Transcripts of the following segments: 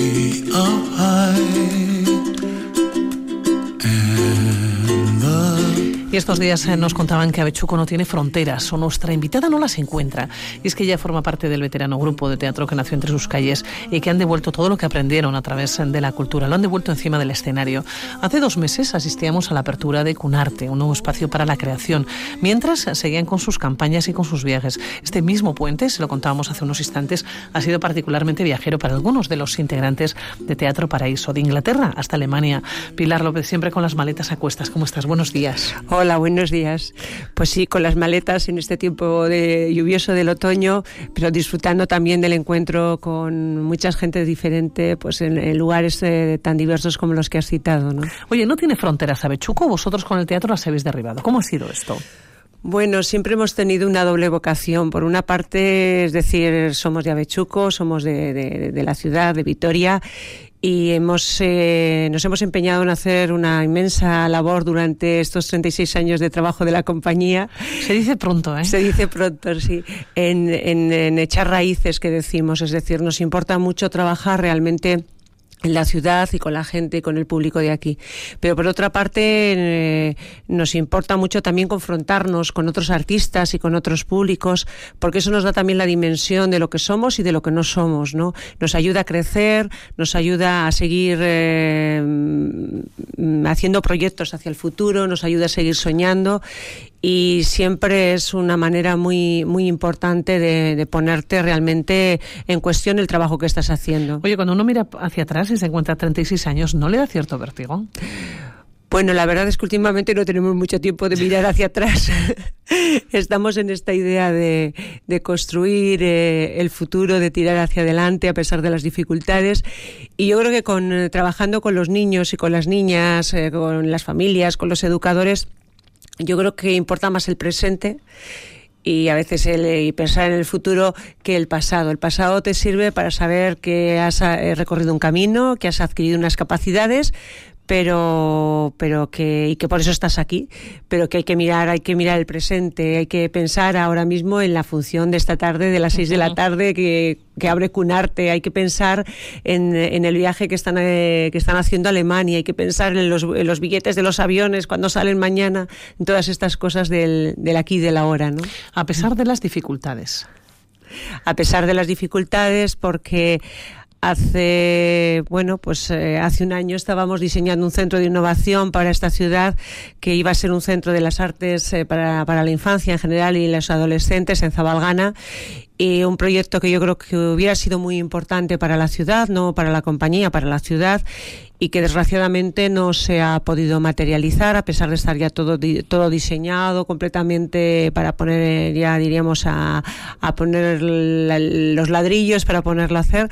Y estos días nos contaban que Avechuco no tiene fronteras, o nuestra invitada no las encuentra. Y es que ella forma parte del veterano grupo de teatro que nació entre sus calles y que han devuelto todo lo que aprendieron a través de la cultura. Lo han devuelto encima del escenario. Hace 2 meses asistíamos a la apertura de Cunarte, un nuevo espacio para la creación, mientras seguían con sus campañas y con sus viajes. Este mismo puente, se lo contábamos hace unos instantes, ha sido particularmente viajero para algunos de los integrantes de Teatro Paraíso, de Inglaterra hasta Alemania. Pilar López, siempre con las maletas a cuestas. ¿Cómo estás? Buenos días. Hola, buenos días. Pues sí, con las maletas en este tiempo lluvioso del otoño, pero disfrutando también del encuentro con mucha gente diferente, pues en lugares tan diversos como los que has citado, ¿no? Oye, ¿no tiene fronteras Avechuco? ¿Vosotros con el teatro las habéis derribado? ¿Cómo ha sido esto? Bueno, siempre hemos tenido una doble vocación. Por una parte, es decir, somos de Avechuco, somos de la ciudad, de Vitoria, y nos hemos empeñado en hacer una inmensa labor durante estos 36 años de trabajo de la compañía. Se dice pronto, ¿eh? Se dice pronto, sí. En echar raíces, que decimos. Es decir, nos importa mucho trabajar realmente en la ciudad y con la gente y con el público de aquí. Pero por otra parte nos importa mucho también confrontarnos con otros artistas y con otros públicos, porque eso nos da también la dimensión de lo que somos y de lo que no somos, ¿no? Nos ayuda a crecer, nos ayuda a seguir haciendo proyectos hacia el futuro, nos ayuda a seguir soñando, y siempre es una manera muy, muy importante de ponerte realmente en cuestión el trabajo que estás haciendo. Oye, cuando uno mira hacia atrás y se encuentra 36 años, ¿no le da cierto vértigo? Bueno, la verdad es que últimamente no tenemos mucho tiempo de mirar hacia atrás. Estamos en esta idea de construir el futuro, de tirar hacia adelante a pesar de las dificultades. Y yo creo que trabajando con los niños y con las niñas, con las familias, con los educadores, yo creo que importa más el presente y a veces y pensar en el futuro que el pasado. El pasado te sirve para saber que has recorrido un camino, que has adquirido unas capacidades, pero que por eso estás aquí, pero que hay que mirar el presente, hay que pensar ahora mismo en la función de esta tarde, de las 6 de la tarde que abre Cunarte, hay que pensar en el viaje que están haciendo a Alemania, hay que pensar en los billetes de los aviones cuando salen mañana, en todas estas cosas del aquí y del ahora, ¿no? A pesar de las dificultades. A pesar de las dificultades, porque hace un año estábamos diseñando un centro de innovación para esta ciudad que iba a ser un centro de las artes para la infancia en general y los adolescentes en Zabalgana, y un proyecto que yo creo que hubiera sido muy importante para la ciudad, no para la compañía, para la ciudad, y que desgraciadamente no se ha podido materializar a pesar de estar ya todo diseñado completamente para poner, ya diríamos, a poner los ladrillos para ponerlo a hacer.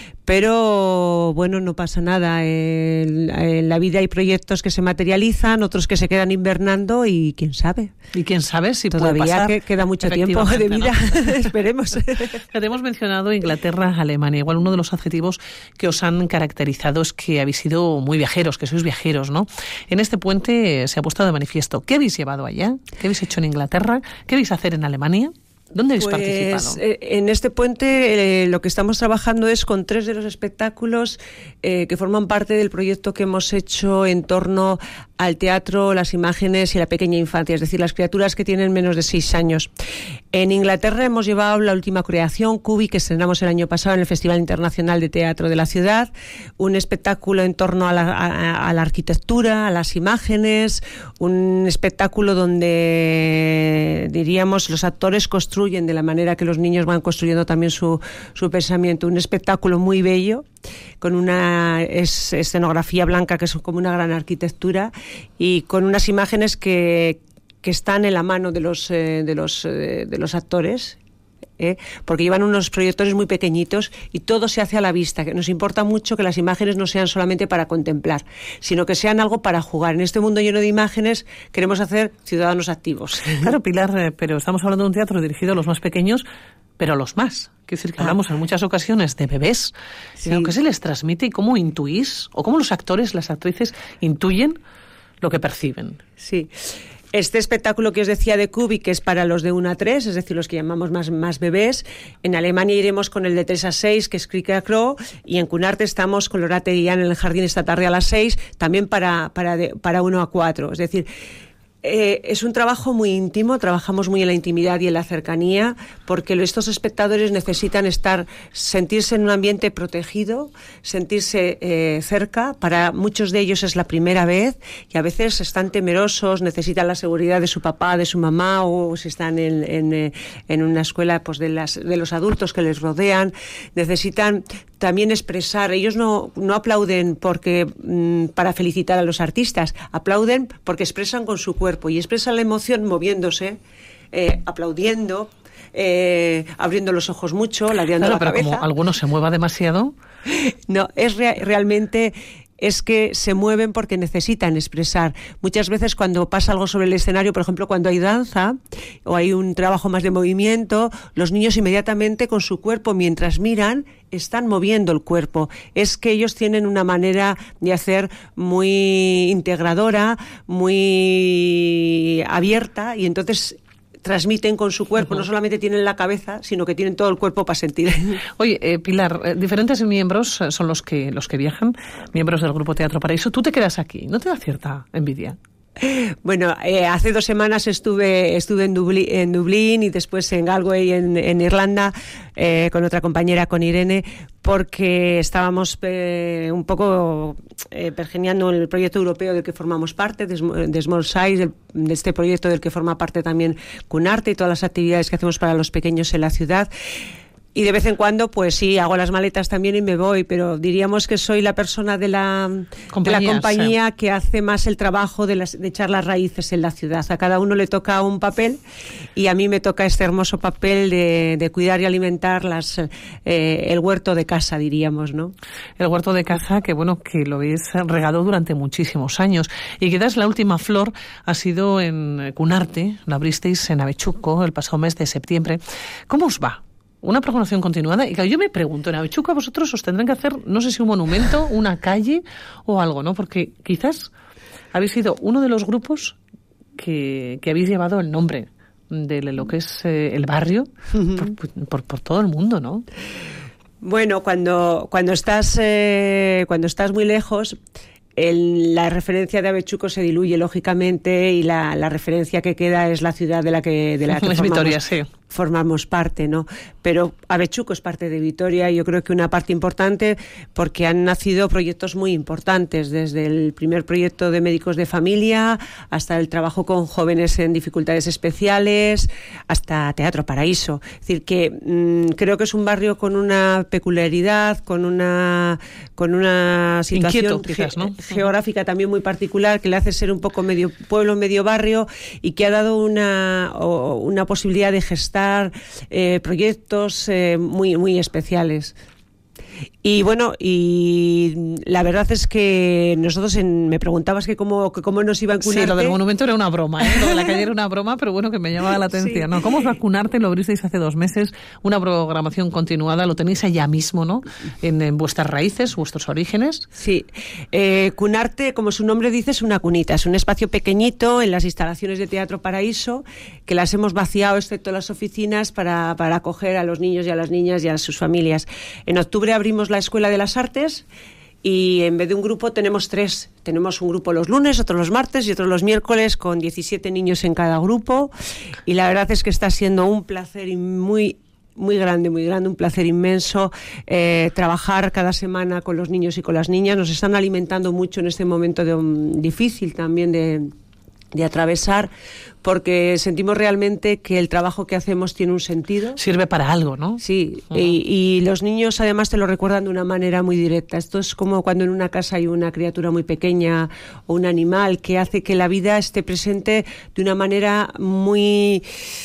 Pero bueno, no pasa nada. En la vida hay proyectos que se materializan, otros que se quedan invernando, y quién sabe. Y quién sabe si todavía puede pasar. Queda mucho tiempo de vida, ¿no? Esperemos. Ya te hemos mencionado Inglaterra, Alemania. Igual uno de los adjetivos que os han caracterizado es que habéis sido muy viajeros, que sois viajeros, ¿no? En este puente se ha puesto de manifiesto. ¿Qué habéis llevado allá? ¿Qué habéis hecho en Inglaterra? ¿Qué vais a hacer en Alemania? ¿Dónde habéis participado? En este puente lo que estamos trabajando es con 3 de los espectáculos que forman parte del proyecto que hemos hecho en torno al teatro, las imágenes y la pequeña infancia, es decir, las criaturas que tienen menos de 6 años. En Inglaterra hemos llevado la última creación, Cubi, que estrenamos el año pasado en el Festival Internacional de Teatro de la ciudad, un espectáculo en torno a la arquitectura, a las imágenes, un espectáculo donde, diríamos, los actores construyen de la manera que los niños van construyendo también su pensamiento, un espectáculo muy bello, con una escenografía blanca que es como una gran arquitectura y con unas imágenes que están en la mano de los actores, porque llevan unos proyectores muy pequeñitos y todo se hace a la vista. Que nos importa mucho que las imágenes no sean solamente para contemplar, sino que sean algo para jugar. En este mundo lleno de imágenes queremos hacer ciudadanos activos. Claro, Pilar, pero estamos hablando de un teatro dirigido a los más pequeños, pero a los más. Quiero decir que hablamos en muchas ocasiones de bebés. Sí. ¿Qué se les transmite y cómo intuís, o cómo los actores, las actrices intuyen lo que perciben? Sí. Este espectáculo que os decía de Kubi, que es para los de 1 a 3, es decir, los que llamamos más bebés. En Alemania iremos con el de 3 a 6, que es Krika Crow, y en Cunarte estamos con Lorate y Ian en el jardín esta tarde a las 6, también para 1 a 4. Es decir, es un trabajo muy íntimo, trabajamos muy en la intimidad y en la cercanía, porque estos espectadores necesitan sentirse en un ambiente protegido, sentirse cerca. Para muchos de ellos es la primera vez y a veces están temerosos, necesitan la seguridad de su papá, de su mamá, o si están en una escuela, pues de los adultos que les rodean. Necesitan también expresar. Ellos no aplauden para felicitar a los artistas, aplauden porque expresan con su cuerpo y expresan la emoción moviéndose, aplaudiendo, abriendo los ojos mucho, ladeando la cabeza. Pero como alguno se mueva demasiado... No, es realmente... es que se mueven porque necesitan expresar. Muchas veces cuando pasa algo sobre el escenario, por ejemplo, cuando hay danza o hay un trabajo más de movimiento, los niños inmediatamente con su cuerpo, mientras miran, están moviendo el cuerpo. Es que ellos tienen una manera de hacer muy integradora, muy abierta, y entonces transmiten con su cuerpo. No solamente tienen la cabeza, sino que tienen todo el cuerpo para sentir. Oye, Pilar, diferentes miembros son los que viajan, miembros del Grupo Teatro Paraíso. Tú te quedas aquí, ¿no te da cierta envidia? Bueno, hace 2 semanas estuve en Dublín y después en Galway, en Irlanda, con otra compañera, con Irene, porque estábamos un poco pergeñando en el proyecto europeo del que formamos parte, de Small Size, de este proyecto del que forma parte también Cunarte y todas las actividades que hacemos para los pequeños en la ciudad. Y de vez en cuando, pues sí, hago las maletas también y me voy, pero diríamos que soy la persona de la compañía que hace más el trabajo de echar las raíces en la ciudad. A cada uno le toca un papel y a mí me toca este hermoso papel de cuidar y alimentar el huerto de casa, diríamos, ¿no? El huerto de casa que lo habéis regado durante muchísimos años. Y quizás la última flor ha sido en Cunarte, la abristeis en Avechuco el pasado mes de septiembre. ¿Cómo os va? Una programación continuada. Y claro, yo me pregunto, en Avechuco a vosotros os tendrán que hacer, no sé si un monumento, una calle o algo, ¿no? Porque quizás habéis sido uno de los grupos que habéis llevado el nombre de lo que es el barrio por todo el mundo, ¿no? Bueno, cuando estás muy lejos, la referencia de Avechuco se diluye lógicamente y la referencia que queda es la ciudad de la que formamos parte, ¿no? Pero Avechuco es parte de Vitoria y yo creo que una parte importante porque han nacido proyectos muy importantes, desde el primer proyecto de médicos de familia hasta el trabajo con jóvenes en dificultades especiales, hasta Teatro Paraíso. Es decir, que creo que es un barrio con una peculiaridad, con una situación quizás, ¿no? Geográfica también muy particular, que le hace ser un poco medio pueblo, medio barrio, y que ha dado una posibilidad de gestar proyectos muy, muy especiales. Y bueno, y la verdad es que nosotros me preguntabas que cómo nos iba a Cunarte. Sí, lo del monumento era una broma, lo de la calle era una broma, pero bueno, que me llamaba la atención. Sí. ¿No? ¿Cómo os va a Cunarte? Lo abristeis hace 2 meses, una programación continuada, lo tenéis allá mismo, ¿no? En vuestras raíces, vuestros orígenes. Sí, Cunarte, como su nombre dice, es una cunita, es un espacio pequeñito en las instalaciones de Teatro Paraíso, que las hemos vaciado, excepto las oficinas, para acoger a los niños y a las niñas y a sus familias. En octubre abrimos la Escuela de las Artes y en vez de un grupo tenemos 3. Tenemos un grupo los lunes, otro los martes y otro los miércoles, con 17 niños en cada grupo, y la verdad es que está siendo un placer muy grande, un placer inmenso trabajar cada semana con los niños y con las niñas. Nos están alimentando mucho en este momento difícil también de atravesar, porque sentimos realmente que el trabajo que hacemos tiene un sentido. Sirve para algo, ¿no? Sí, y los niños además te lo recuerdan de una manera muy directa. Esto es como cuando en una casa hay una criatura muy pequeña o un animal que hace que la vida esté presente de una manera muy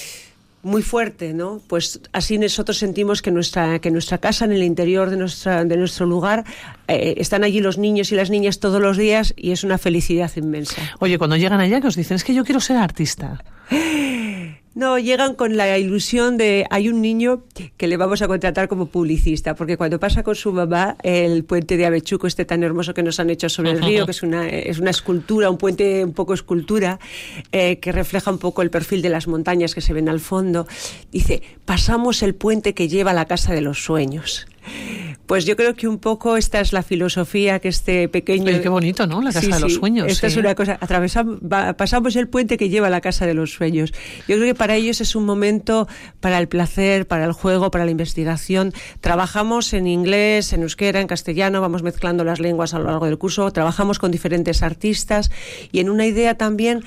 fuerte, ¿no? Pues así nosotros sentimos que nuestra casa, en el interior de nuestro lugar, están allí los niños y las niñas todos los días, y es una felicidad inmensa. Oye, cuando llegan allá, que os dicen, es que yo quiero ser artista. No, llegan con la ilusión de... Hay un niño que le vamos a contratar como publicista, porque cuando pasa con su mamá el puente de Avechuco, tan hermoso que nos han hecho sobre el río, que es una escultura, un puente un poco escultura, que refleja un poco el perfil de las montañas que se ven al fondo, dice, pasamos el puente que lleva a la casa de los sueños. Pues yo creo que un poco esta es la filosofía que este pequeño... Oye, qué bonito, ¿no? La casa de los sueños. Esta es una cosa, pasamos el puente que lleva a la casa de los sueños. Yo creo que para ellos es un momento para el placer, para el juego, para la investigación. Trabajamos en inglés, en euskera, en castellano, vamos mezclando las lenguas a lo largo del curso, trabajamos con diferentes artistas y en una idea también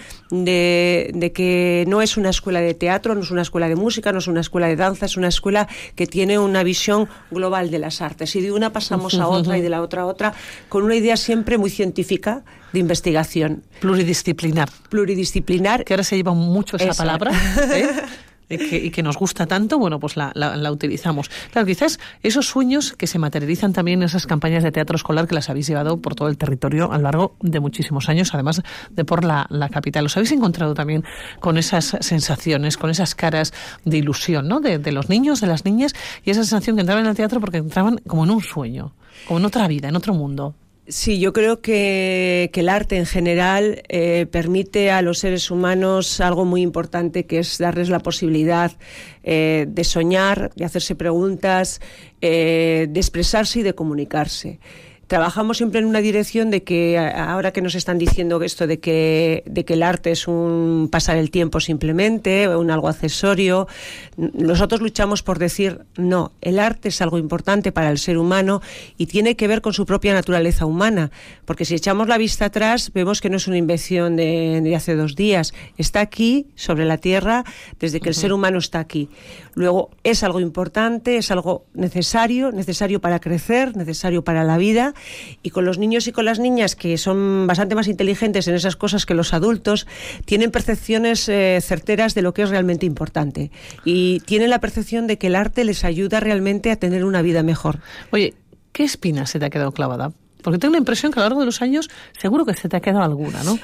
de que no es una escuela de teatro, no es una escuela de música, no es una escuela de danza, es una escuela que tiene una visión global de las artes. Y de una pasamos a otra y de la otra a otra, con una idea siempre muy científica de investigación. Pluridisciplinar. Pluridisciplinar. Que ahora se lleva mucho esa palabra, ¿eh? Y que nos gusta tanto, bueno, pues la utilizamos. Claro, quizás esos sueños que se materializan también en esas campañas de teatro escolar que las habéis llevado por todo el territorio a lo largo de muchísimos años, además de por la capital. ¿Os habéis encontrado también con esas sensaciones, con esas caras de ilusión, ¿no? De los niños, de las niñas, y esa sensación que entraban al teatro porque entraban como en un sueño, como en otra vida, en otro mundo? Sí, yo creo que el arte en general permite a los seres humanos algo muy importante, que es darles la posibilidad de soñar, de hacerse preguntas, de expresarse y de comunicarse. Trabajamos siempre en una dirección de que, ahora que nos están diciendo esto de que el arte es un pasar el tiempo simplemente, un algo accesorio, nosotros luchamos por decir, no, el arte es algo importante para el ser humano y tiene que ver con su propia naturaleza humana, porque si echamos la vista atrás, vemos que no es una invención de hace 2 días, está aquí, sobre la tierra, desde que el ser humano está aquí. Luego, es algo importante, es algo necesario para crecer, necesario para la vida. Y con los niños y con las niñas, que son bastante más inteligentes en esas cosas que los adultos, tienen percepciones certeras de lo que es realmente importante. Y tienen la percepción de que el arte les ayuda realmente a tener una vida mejor. Oye, ¿qué espina se te ha quedado clavada? Porque tengo la impresión que a lo largo de los años seguro que se te ha quedado alguna, ¿no?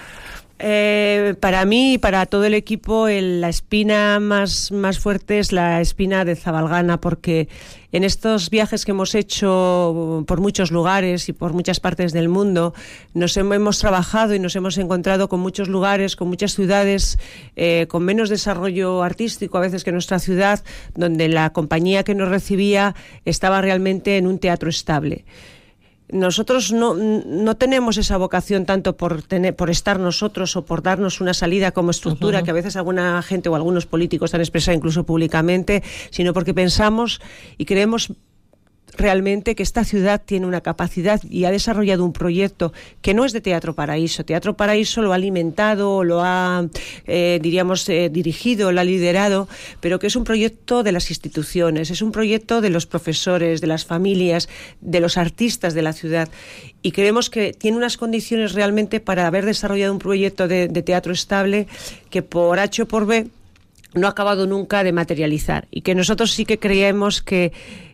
Para mí y para todo el equipo, la espina más fuerte es la espina de Zabalgana, porque en estos viajes que hemos hecho por muchos lugares y por muchas partes del mundo, hemos trabajado y nos hemos encontrado con muchos lugares, con muchas ciudades con menos desarrollo artístico a veces que nuestra ciudad, donde la compañía que nos recibía estaba realmente en un teatro estable. Nosotros no tenemos esa vocación tanto por estar nosotros o por darnos una salida como estructura, que a veces alguna gente o algunos políticos han expresado incluso públicamente, sino porque pensamos y creemos realmente que esta ciudad tiene una capacidad y ha desarrollado un proyecto que no es de Teatro Paraíso. Teatro Paraíso lo ha alimentado, lo ha, dirigido, lo ha liderado, pero que es un proyecto de las instituciones, es un proyecto de los profesores, de las familias, de los artistas de la ciudad. Y creemos que tiene unas condiciones realmente para haber desarrollado un proyecto de teatro estable que por H o por B no ha acabado nunca de materializar. Y que nosotros sí que creemos que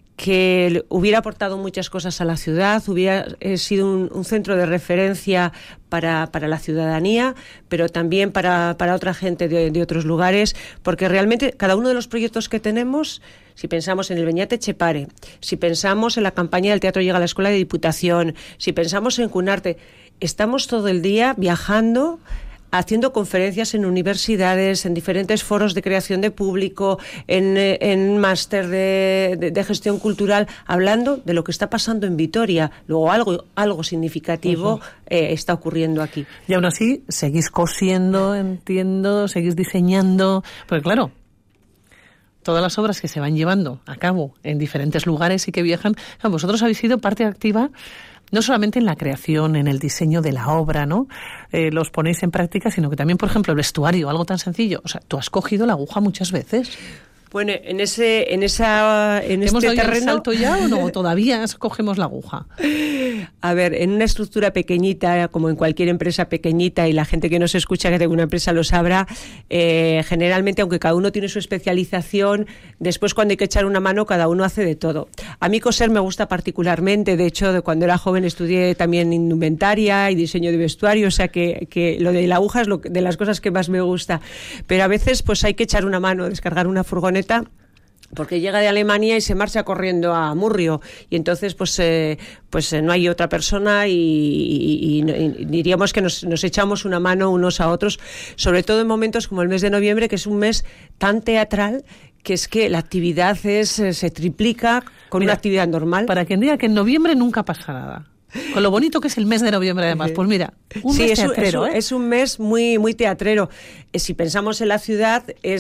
hubiera aportado muchas cosas a la ciudad, hubiera sido un centro de referencia para la ciudadanía, pero también para otra gente de otros lugares, porque realmente cada uno de los proyectos que tenemos, si pensamos en el Beñat Etxepare, si pensamos en la campaña del Teatro Llega a la Escuela de Diputación, si pensamos en Cunarte, estamos todo el día viajando, haciendo conferencias en universidades, en diferentes foros de creación de público, en máster de gestión cultural, hablando de lo que está pasando en Vitoria. Luego algo significativo está ocurriendo aquí. Y aún así, seguís cosiendo, entiendo, seguís diseñando, porque claro, todas las obras que se van llevando a cabo en diferentes lugares y que viajan, vosotros habéis sido parte activa no solamente en la creación, en el diseño de la obra, ¿no? Los ponéis en práctica, sino que también, por ejemplo, el vestuario, algo tan sencillo. O sea, tú has cogido la aguja muchas veces. Bueno, en ¿Hemos este dado terreno... el salto ya o no? ¿Todavía cogemos la aguja? A ver, en una estructura pequeñita, como en cualquier empresa pequeñita, y la gente que nos escucha que tenga una empresa lo sabrá, generalmente, aunque cada uno tiene su especialización, después cuando hay que echar una mano, cada uno hace de todo. A mí coser me gusta particularmente, de hecho, cuando era joven estudié también indumentaria y diseño de vestuario, o sea que lo de la aguja es de las cosas que más me gusta. Pero a veces pues hay que echar una mano, descargar una furgoneta, porque llega de Alemania y se marcha corriendo a Murrio, y entonces pues no hay otra persona y diríamos que nos echamos una mano unos a otros, sobre todo en momentos como el mes de noviembre, que es un mes tan teatral, que es que la actividad se triplica con una actividad normal. Para quien diga que en noviembre nunca pasa nada. Con lo bonito que es el mes de noviembre, además. Pues mira, un mes teatrero, es un mes muy, muy teatrero. Si pensamos en la ciudad,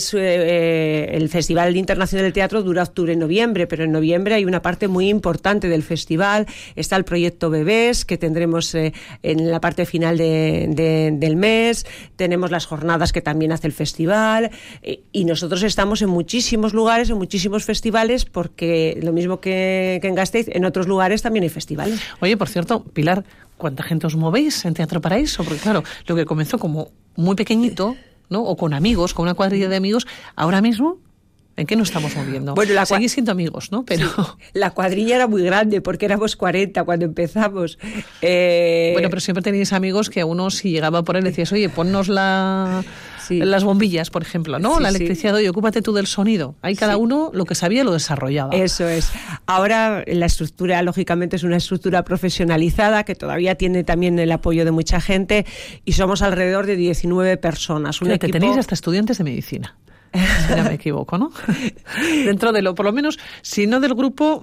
el Festival Internacional del Teatro dura octubre y noviembre, pero en noviembre hay una parte muy importante del festival. Está el proyecto Bebés, que tendremos en la parte final del mes. Tenemos las jornadas que también hace el festival. Y nosotros estamos en muchísimos lugares, en muchísimos festivales, porque lo mismo que en Gasteiz, en otros lugares también hay festivales. Oye, por cierto, Pilar, ¿cuánta gente os movéis en Teatro Paraíso? Porque claro, lo que comenzó como muy pequeñito, ¿no? O con amigos, con una cuadrilla de amigos, ahora mismo, ¿en qué nos estamos moviendo? Bueno, seguís siendo amigos, ¿no? Pero sí, la cuadrilla era muy grande porque éramos 40 cuando empezamos. Bueno, pero siempre teníais amigos que a uno si llegaba por él decías, oye, ponnos las bombillas, por ejemplo, ¿no? Sí, la electricidad, oye, ocúpate tú del sonido. Ahí cada uno lo que sabía lo desarrollaba. Eso es. Ahora la estructura, lógicamente, es una estructura profesionalizada que todavía tiene también el apoyo de mucha gente y somos alrededor de 19 personas. Que tenéis hasta estudiantes de medicina. Si no me equivoco, ¿no? Dentro de por lo menos, si no del grupo,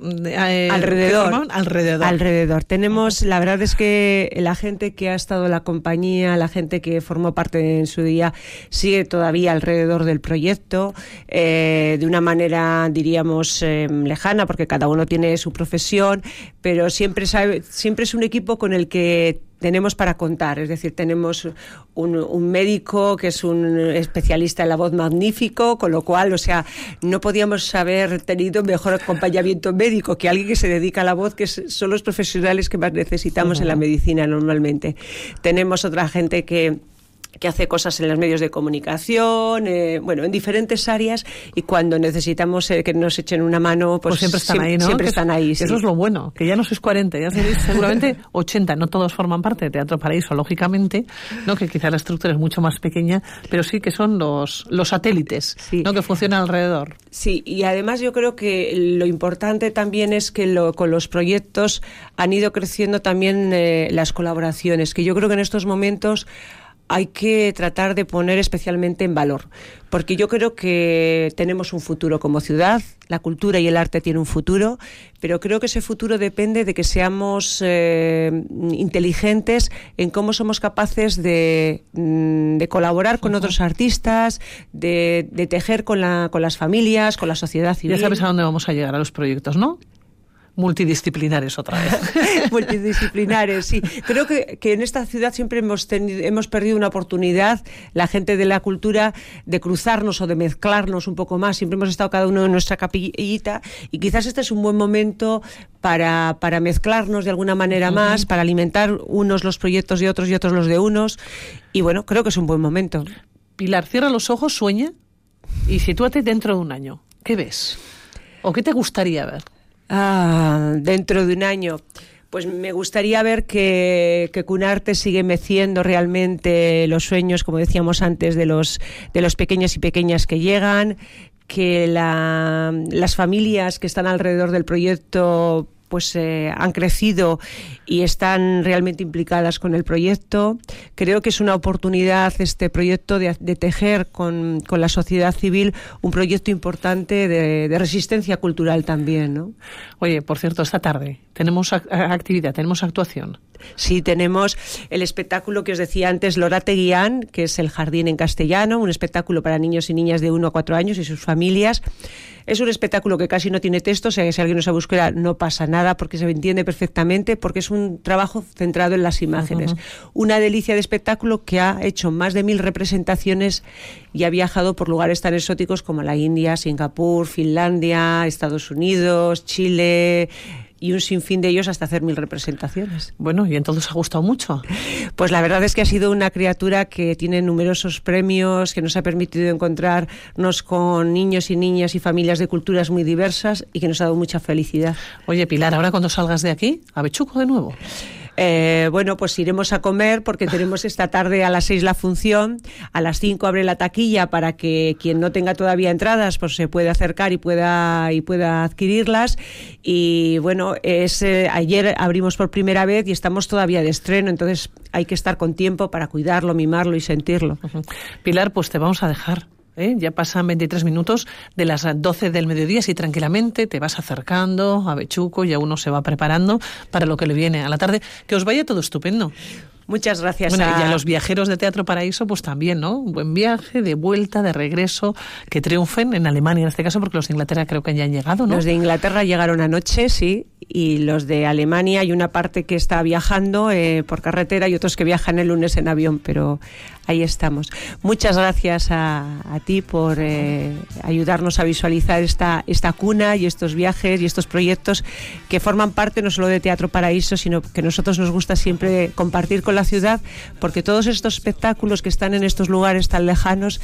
alrededor. Tenemos, la verdad es que la gente que ha estado en la compañía, la gente que formó parte en su día, sigue todavía alrededor del proyecto, de una manera, diríamos, lejana, porque cada uno tiene su profesión, pero siempre es un equipo con el que tenemos para contar, es decir, tenemos un médico que es un especialista en la voz magnífico, con lo cual, o sea, no podíamos haber tenido mejor acompañamiento médico que alguien que se dedica a la voz, que son los profesionales que más necesitamos en la medicina normalmente. Tenemos otra gente que hace cosas en los medios de comunicación, en diferentes áreas, y cuando necesitamos que nos echen una mano, pues siempre están ahí, ¿no? Siempre están ahí, sí. Eso es lo bueno, que ya no sois 40, ya seréis seguramente 80, no todos forman parte de Teatro Paraíso, lógicamente, ¿no? Que quizá la estructura es mucho más pequeña, pero sí que son los satélites, sí, ¿no? Que funcionan alrededor. Sí, y además yo creo que lo importante también es que con los proyectos han ido creciendo también las colaboraciones, que yo creo que en estos momentos hay que tratar de poner especialmente en valor, porque yo creo que tenemos un futuro como ciudad, la cultura y el arte tienen un futuro, pero creo que ese futuro depende de que seamos inteligentes en cómo somos capaces de colaborar con otros artistas, de tejer con las familias, con la sociedad civil. Ya sabes a dónde vamos a llegar a los proyectos, ¿no? Multidisciplinares otra vez. Multidisciplinares, sí. Creo que en esta ciudad siempre hemos perdido una oportunidad, la gente de la cultura, de cruzarnos o de mezclarnos un poco más. Siempre hemos estado cada uno en nuestra capillita y quizás este es un buen momento para mezclarnos de alguna manera más, para alimentar unos los proyectos de otros y otros los de unos. Y bueno, creo que es un buen momento. Pilar, cierra los ojos, sueña y sitúate dentro de un año. ¿Qué ves? ¿O qué te gustaría ver? Dentro de un año, pues me gustaría ver que Cunarte sigue meciendo realmente los sueños, como decíamos antes, de los pequeños y pequeñas que llegan, que las familias que están alrededor del proyecto pues han crecido y están realmente implicadas con el proyecto. Creo que es una oportunidad este proyecto de tejer con la sociedad civil un proyecto importante de resistencia cultural también, ¿no? Oye, por cierto, esta tarde Tenemos actividad, tenemos actuación. Sí, tenemos el espectáculo que os decía antes, Lorateguián, que es el jardín en castellano, un espectáculo para niños y niñas de 1 a 4 años y sus familias. Es un espectáculo que casi no tiene texto, o sea que si alguien no sabe euskera no pasa nada porque se entiende perfectamente, porque es un trabajo centrado en las imágenes. Una delicia de espectáculo que ha hecho más de 1000 representaciones y ha viajado por lugares tan exóticos como la India, Singapur, Finlandia, Estados Unidos, Chile, y un sinfín de ellos hasta hacer 1000 representaciones. Bueno, ¿y entonces ha gustado mucho? Pues la verdad es que ha sido una criatura que tiene numerosos premios, que nos ha permitido encontrarnos con niños y niñas y familias de culturas muy diversas y que nos ha dado mucha felicidad. Oye, Pilar, ahora cuando salgas de aquí, ¿a Avechuco de nuevo? Bueno, pues iremos a comer porque tenemos esta tarde a las 6 la función, a las 5 abre la taquilla para que quien no tenga todavía entradas pues se pueda acercar y pueda adquirirlas. Y bueno, ayer abrimos por primera vez y estamos todavía de estreno, entonces hay que estar con tiempo para cuidarlo, mimarlo y sentirlo. Pilar, pues te vamos a dejar. Ya pasan 23 minutos de las 12 del mediodía, así tranquilamente te vas acercando a Avechuco, ya uno se va preparando para lo que le viene a la tarde. Que os vaya todo estupendo. Muchas gracias. Bueno, y a los viajeros de Teatro Paraíso, pues también, ¿no? Un buen viaje, de vuelta, de regreso, que triunfen en Alemania en este caso, porque los de Inglaterra creo que ya han llegado, ¿no? Los de Inglaterra llegaron anoche, sí, y los de Alemania hay una parte que está viajando por carretera y otros que viajan el lunes en avión, pero ahí estamos. Muchas gracias a ti por ayudarnos a visualizar esta cuna y estos viajes y estos proyectos que forman parte no solo de Teatro Paraíso, sino que a nosotros nos gusta siempre compartir con la ciudad, porque todos estos espectáculos que están en estos lugares tan lejanos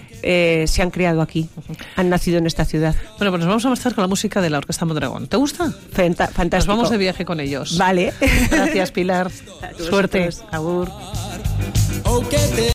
se han creado aquí, han nacido en esta ciudad. Bueno, pues nos vamos a marchar con la música de la Orquesta Mondragón. ¿Te gusta? Fantástico. Nos vamos de viaje con ellos. Vale. Gracias, Pilar. Suerte. Agur.